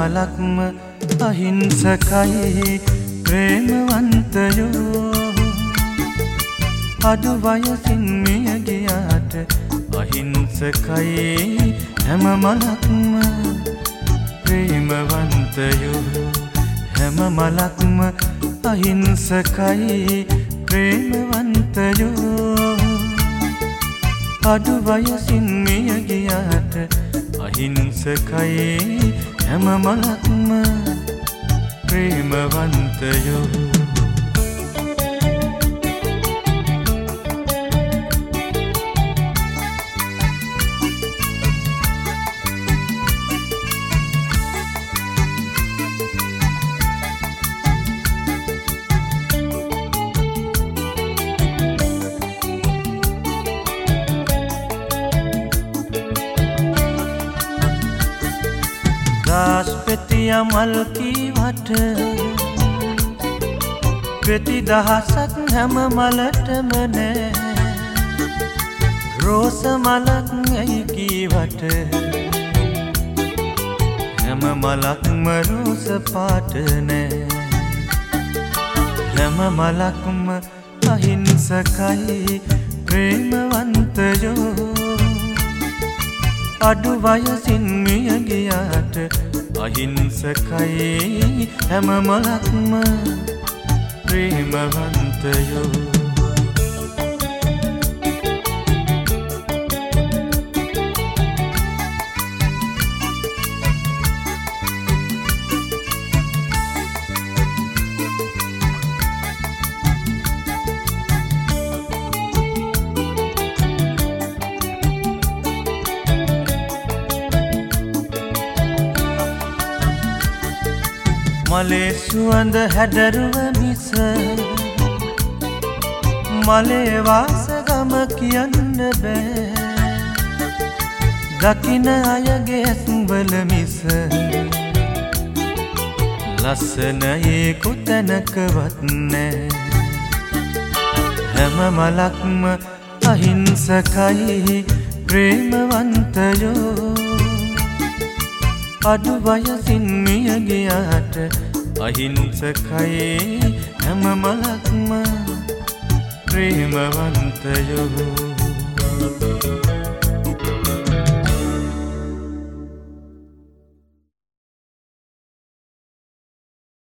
මලක්ම අහිංසකයි ප්‍රේමවන්තයෝ අඩු වයසින් මිය ගියාට අහිංසකයි හැම මලක්ම ප්‍රේමවන්තයෝ හැම මලක්ම අහිංසකයි ප්‍රේමවන්තයෝ අඩු වයසින් මිය ගියාට අහිංසකයි හැම මලක්ම ප්‍රේමවන්තයෝ පෙතිය මල් කීවට පෙති දහසක් හැම මලටම නෑ රෝස මලක් ඇයි කීවට හැම මලක්ම රෝස පාට නෑ හැම මලක්ම අහිංසකයි ප්‍රේමවන්තයෝ අඩු වයසින් මිය ගියාට අහිංසකයි හැම මලක්ම ප්‍රේමවන්තයෝ මලේ සුවඳ හැඩරුව මිස මලේ වාසගම කියන්න බෑ දකින අයගේ ඇස්වල මිස ලස්සන ඒ කොතැනකවත් නෑ හැම මලක්ම අහිංසකයි ප්‍රේමවන්තයෝ අඩු වයසින් මිය ගියාට අහිංසකයි හැම මලක්ම ප්‍රේමවන්තයෝ